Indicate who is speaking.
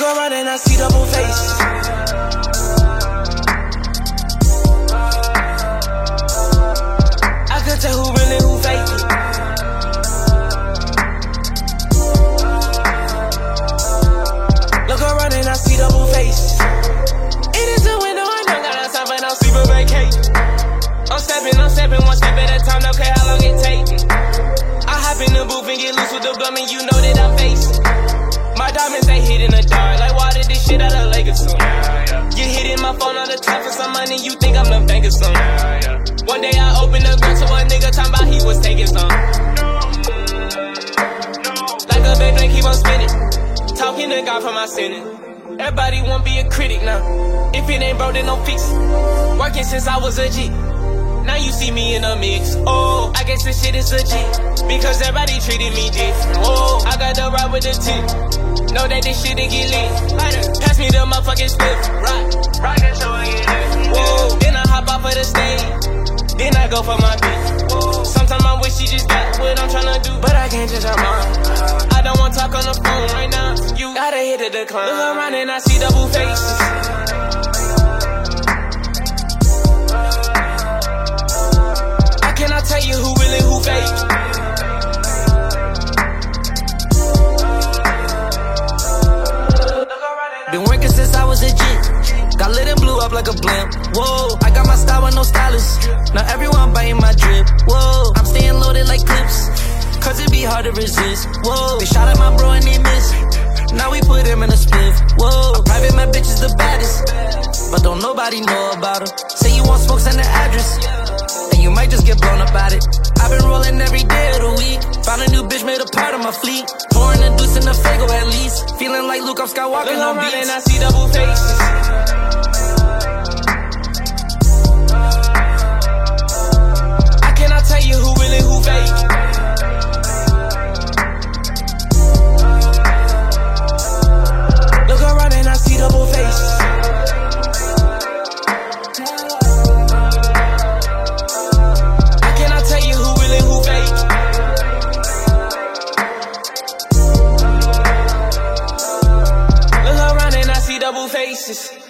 Speaker 1: around and I see double faces. I could tell who really, who fake it. Look around and I see double faces. It is a window, I don't got no time, but I'm sleeping vacate. I'm stepping, one step at a time, don't care how long it takes. I hop in the booth and get loose with the blunt, and you know that I'm facing. My diamonds, they hit in the dark, like water this shit out of Lakers soon. Get hit in my phone all the time for some money, you think I'm the bank or something. One day I opened the gun to a nigga, talking about he was taking some. Like a bad drink, keep on spinning. Talking to God for my sinning. Everybody won't be a critic now. If it ain't broke, then don't fix it. Working since I was a G. Now you see me in a mix. Oh, I guess this shit is legit, because everybody treated me different. Oh, I got the ride with the tip. Know that this shit didn't get lit. Pass me the motherfucking split. Rock that show and get lit. Whoa, then I hop off of the stage. Then I go for my bitch. Whoa, sometimes I wish she just got what I'm tryna do, but I can't change her mind. I don't wanna talk on the phone right now. You gotta hit the decline. Look around and I see double faces. Can I tell you who really, who fake?
Speaker 2: Been working since I was a G. Got lit and blew up like a blimp. Whoa, I got my style with no stylist. Now everyone biting my drip. Whoa, I'm staying loaded like clips, cause it be hard to resist. Whoa, they shot at my bro and they missed. Now we put him in a spliff. Whoa, I'm private, my bitch is the baddest, but don't nobody know about her. Say you want smoke, send the address, and you might just get blown up at it. I've been rolling every day of the week. Found a new bitch, made a part of my fleet. Pouring a deuce in the Fago at least. Feeling like Luke, I'm Skywalker on beats.
Speaker 1: And I see double faces. I cannot tell you who really, who fake. Look around and I see double faces. Double faces.